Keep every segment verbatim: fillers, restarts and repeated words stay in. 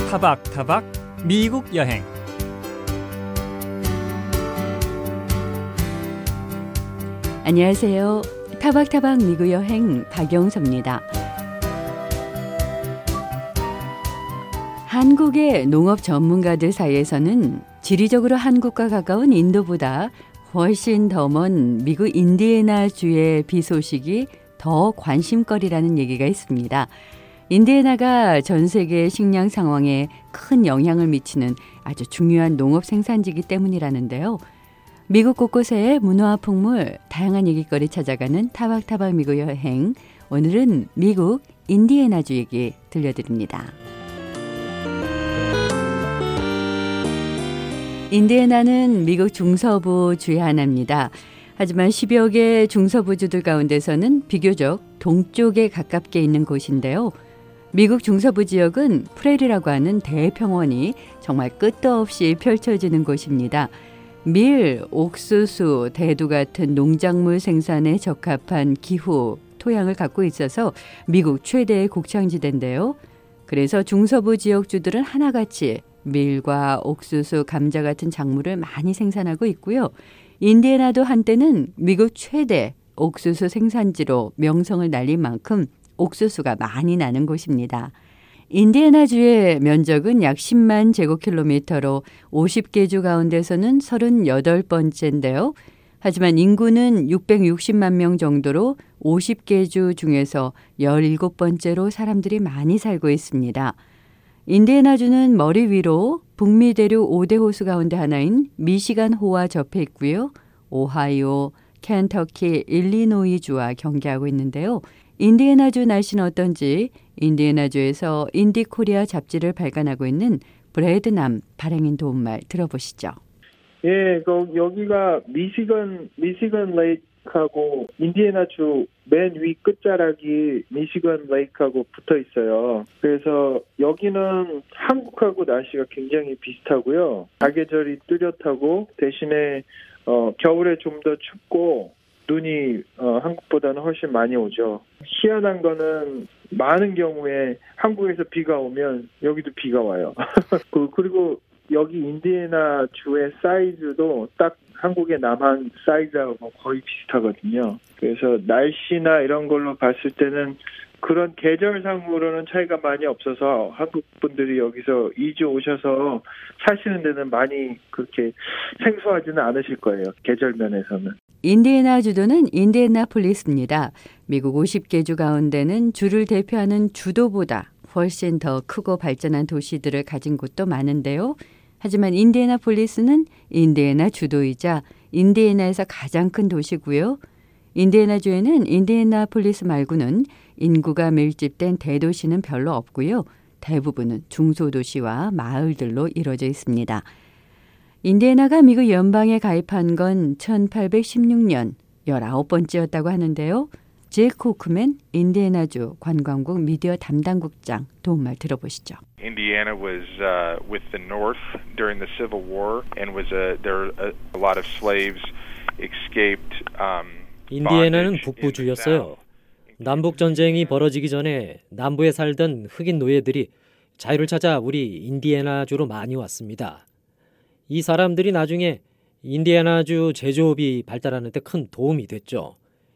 타박타박 미국 여행. 안녕하세요. 타박타박 미국 여행 박영서입니다. 한국의 농업 전문가들 사이에서는 지리적으로 한국과 가까운 인도보다 훨씬 더 먼 미국 인디애나주의 비 소식이 더 관심거리라는 얘기가 있습니다. 인디애나가 전 세계 식량 상황에 큰 영향을 미치는 아주 중요한 농업 생산지이기 때문이라는데요. 미국 곳곳의 문화와 풍물, 다양한 얘기거리 찾아가는 타박타박 미국 여행. 오늘은 미국 인디애나주 얘기 들려드립니다. 인디애나는 미국 중서부 주의 하나입니다. 하지만 십여 개 중서부주들 가운데서는 비교적 동쪽에 가깝게 있는 곳인데요. 미국 중서부 지역은 프레리라고 하는 대평원이 정말 끝도 없이 펼쳐지는 곳입니다. 밀, 옥수수, 대두 같은 농작물 생산에 적합한 기후, 토양을 갖고 있어서 미국 최대의 곡창지대인데요. 그래서 중서부 지역주들은 하나같이 밀과 옥수수, 감자 같은 작물을 많이 생산하고 있고요. 인디애나도 한때는 미국 최대 옥수수 생산지로 명성을 날린 만큼 옥수수가 많이 나는 곳입니다. 인디애나주의 면적은 약 십만 제곱킬로미터로 오십 개 주 가운데서는 서른여덟 번째인데요. 하지만 인구는 육백육십만 명 정도로 오십 개 주 중에서 열일곱 번째로 사람들이 많이 살고 있습니다. 인디애나주는 머리 위로 북미 대륙 오 대 호수 가운데 하나인 미시간호와 접해 있고요. 오하이오, 켄터키, 일리노이주와 경계하고 있는데요. 인디애나주 날씨는 어떤지 인디애나주에서 인디코리아 잡지를 발간하고 있는 브래드남 발행인 도움말 들어보시죠. 예, 그 여기가 미시건 미시건 레이크하고 인디애나주 맨 위 끝자락이 미시건 레이크하고 붙어 있어요. 그래서 여기는 한국하고 날씨가 굉장히 비슷하고요. 사계절이 뚜렷하고 대신에 어, 겨울에 좀 더 춥고 눈이 어, 한국보다는 훨씬 많이 오죠. 희한한 거는 많은 경우에 한국에서 비가 오면 여기도 비가 와요. 그, 그리고 여기 인디애나 주의 사이즈도 딱 한국의 남한 사이즈하고 거의 비슷하거든요. 그래서 날씨나 이런 걸로 봤을 때는 그런 계절상으로는 차이가 많이 없어서 한국 분들이 여기서 이주 오셔서 사시는 데는 많이 그렇게 생소하지는 않으실 거예요. 계절 면에서는. 인디애나 주도는 인디애나폴리스입니다. 미국 오십 개 주 가운데는 주를 대표하는 주도보다 훨씬 더 크고 발전한 도시들을 가진 곳도 많은데요. 하지만 인디애나폴리스는 인디애나 주도이자 인디애나에서 가장 큰 도시고요. 인디애나주에는 인디애나폴리스 말고는 인구가 밀집된 대도시는 별로 없고요. 대부분은 중소도시와 마을들로 이루어져 있습니다. 인디애나가 미국 연방에 가입한 건 천팔백십육 년 열아홉 번째였다고 하는데요. 잭 코크맨 인디애나주 관광국 미디어 담당국장 도움말 들어보시죠. Indiana was uh, with the North during the Civil War and was a there a, a lot of slaves escaped. Um, 인디애나는 북부주였어요. 남북 전쟁이 벌어지기 전에 남부에 살던 흑인 노예들이 자유를 찾아 우리 인디애나주로 많이 왔습니다. 이 사람들이 나중에 인디애나주 제조업이 발달하는 데 큰 도움이 됐죠.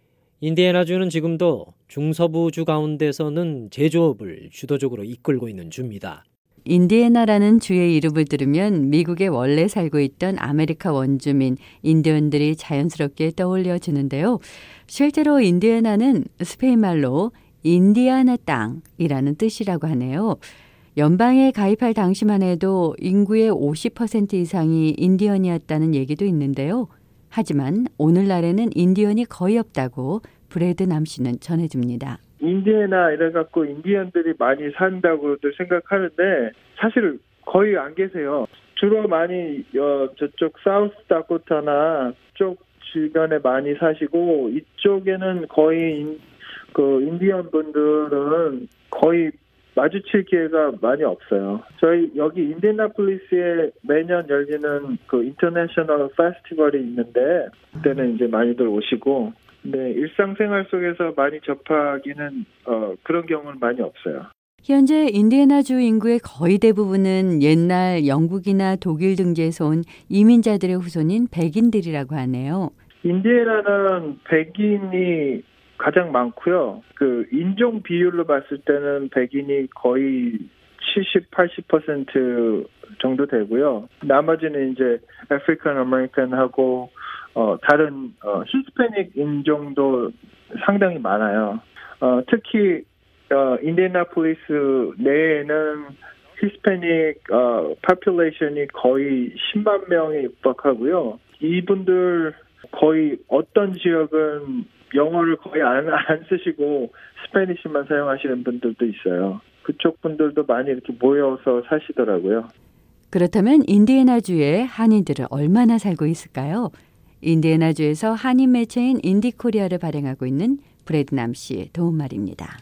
인디애나주는 지금도 중서부주 가운데서는 제조업을 주도적으로 이끌고 있는 주입니다. 인디애나라는 주의 이름을 들으면 미국에 원래 살고 있던 아메리카 원주민 인디언들이 자연스럽게 떠올려지는데요. 실제로 인디애나는 스페인말로 인디아나 땅이라는 뜻이라고 하네요. 연방에 가입할 당시만 해도 인구의 오십 퍼센트 이상이 인디언이었다는 얘기도 있는데요. 하지만 오늘날에는 인디언이 거의 없다고 브래드 남 씨는 전해줍니다. 인디애나 이래갖고 인디언들이 많이 산다고들 생각하는데 사실 거의 안 계세요. 주로 많이 어, 저쪽 사우스 다코타나 쪽 주변에 많이 사시고 이쪽에는 거의 인, 그 인디언 분들은 거의 마주칠 기회가 많이 없어요. 저희 여기 인디애나폴리스에 매년 열리는 그 인터내셔널 페스티벌이 있는데 그때는 이제 많이들 오시고, 근데 일상생활 속에서 많이 접하기는 어, 그런 경우는 많이 없어요. 현재 인디애나주 인구의 거의 대부분은 옛날 영국이나 독일 등지에서 온 이민자들의 후손인 백인들이라고 하네요. 인디애나는 백인이 가장 많고요. 그 인종 비율로 봤을 때는 백인이 거의 칠십, 팔십 퍼센트 정도 되고요. 나머지는 이제 아프리칸 아메리칸하고 어, 다른 어, 히스패닉 인종도 상당히 많아요. 어, 특히 어, 인디애나폴리스 내에는 히스패닉 어, 파퓰레이션이 거의 십만 명에 육박하고요. 이분들 거의 어떤 지역은 영어를 거의 안, 안 쓰시고 스페니쉬만 사용하시는 분들도 있어요. 그쪽 분들도 많이 이렇게 모여서 사시더라고요. 그렇다면 인디애나주에 한인들은 얼마나 살고 있을까요? 인디애나주에서 한인 매체인 인디코리아를 발행하고 있는 브래드남 씨의 도움말입니다.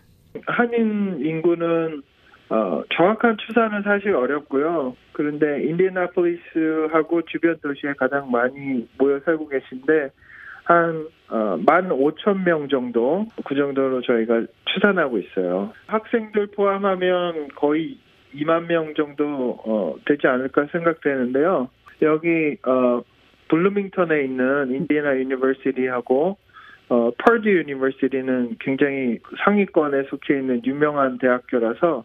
한인 인구는 어, 정확한 추산은 사실 어렵고요. 그런데 인디애나폴리스하고 주변 도시에 가장 많이 모여 살고 계신데 한 어, 만 오천 명 정도, 그 정도로 저희가 추산하고 있어요. 학생들 포함하면 거의 이만 명 정도 어, 되지 않을까 생각되는데요. 여기 어, 블루밍턴에 있는 인디애나 유니버시티하고 어, 퍼듀 유니버시티는 굉장히 상위권에 속해 있는 유명한 대학교라서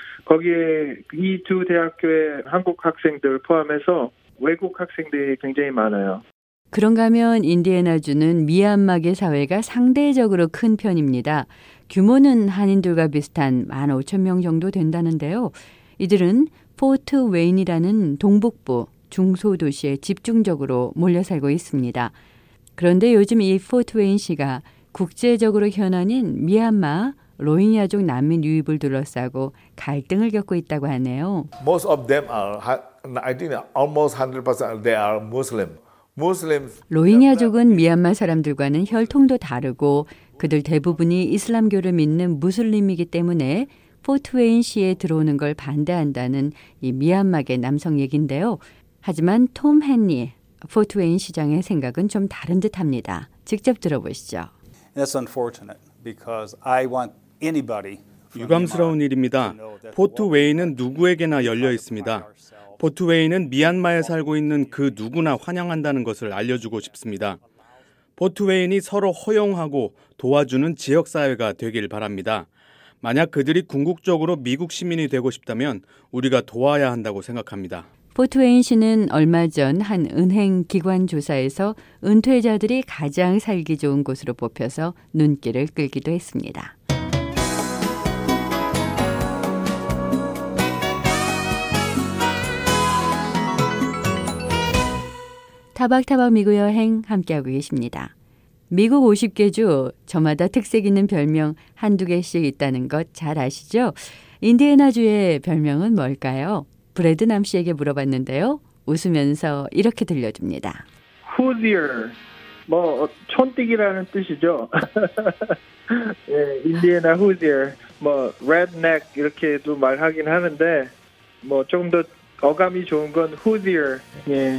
거기에 이 두 대학교의 한국 학생들 포함해서 외국 학생들이 굉장히 많아요. 그런가 하면 인디애나주는 미얀마계 사회가 상대적으로 큰 편입니다. 규모는 한인들과 비슷한 만 오천 명 정도 된다는데요. 이들은 포트 웨인이라는 동북부 중소도시에 집중적으로 몰려 살고 있습니다. 그런데 요즘 이 포트 웨인시가 국제적으로 현안인 미얀마 로힝야족 난민 유입을 둘러싸고 갈등을 겪고 있다고 하네요. Most of them are, I think almost one hundred percent they are Muslim. 로힝야족은 미얀마 사람들과는 혈통도 다르고 그들 대부분이 이슬람교를 믿는 무슬림이기 때문에 포트웨인시에 들어오는 걸 반대한다는 이 미얀마계 남성 얘기인데요. 하지만 톰 헨리 포트웨인 시장의 생각은 좀 다른 듯합니다. 직접 들어보시죠. That's unfortunate because I want anybody. 유감스러운 일입니다. 포트웨이는 누구에게나 열려 있습니다. 포트웨이는 미얀마에 살고 있는 그 누구나 환영한다는 것을 알려주고 싶습니다. 포트웨이는 서로 허용하고 도와주는 지역사회가 되길 바랍니다. 만약 그들이 궁극적으로 미국 시민이 되고 싶다면 우리가 도와야 한다고 생각합니다. 포트웨인 씨는 얼마 전 한 은행 기관 조사에서 은퇴자들이 가장 살기 좋은 곳으로 뽑혀서 눈길을 끌기도 했습니다. 타박타박 미국 여행 함께하고 계십니다. 미국 오십 개 주 저마다 특색 있는 별명 한두 개씩 있다는 것 잘 아시죠? 인디애나주의 별명은 뭘까요? 브래드남 씨에게 물어봤는데요. 웃으면서 이렇게 들려줍니다. Hoosier, 뭐 촌띠기라는 뜻이죠. 예, 인디애나 Hoosier, 뭐 redneck 이렇게도 말하긴 하는데 뭐 조금 더 어감이 좋은 건 Hoosier. 예.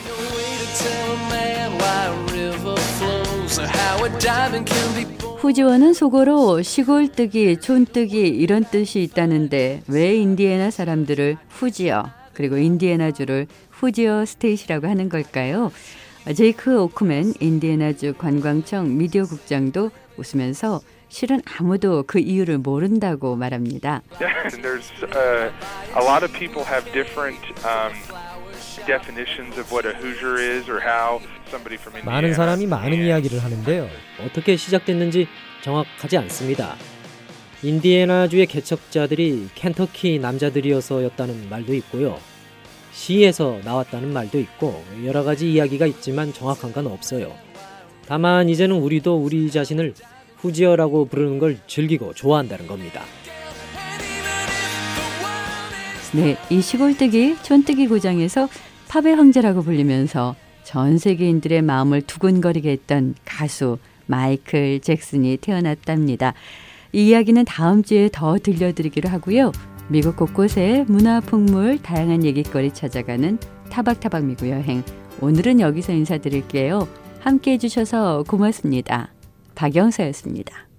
후지어는 속어로 시골뜨기, 촌뜨기 이런 뜻이 있다는데 왜 인디애나 사람들을 후지어 그리고 인디애나주를 후지어 스테이트라고 하는 걸까요? 제이크 오크맨 인디애나주 관광청 미디어 국장도 웃으면서 실은 아무도 그 이유를 모른다고 말합니다. There's uh, a lot of people have different um, definitions of what a Hoosier is or how somebody from Indiana. 많은 사람이 많은 이야기를 하는데요. 어떻게 시작됐는지 정확하지 않습니다. 인디애나주의 개척자들이 켄터키 남자들이어서였다는 말도 있고요. 시에서 나왔다는 말도 있고 여러 가지 이야기가 있지만 정확한 건 없어요. 다만 이제는 우리도 우리 자신을 후지어라고 부르는 걸 즐기고 좋아한다는 겁니다. 네, 이 시골뜨기, 촌뜨기 고장에서 팝의 황제라고 불리면서 전 세계인들의 마음을 두근거리게 했던 가수 마이클 잭슨이 태어났답니다. 이 이야기는 다음 주에 더 들려드리기로 하고요. 미국 곳곳의 문화, 풍물, 다양한 얘기거리 찾아가는 타박타박 미국 여행. 오늘은 여기서 인사드릴게요. 함께해 주셔서 고맙습니다. 박영서였습니다.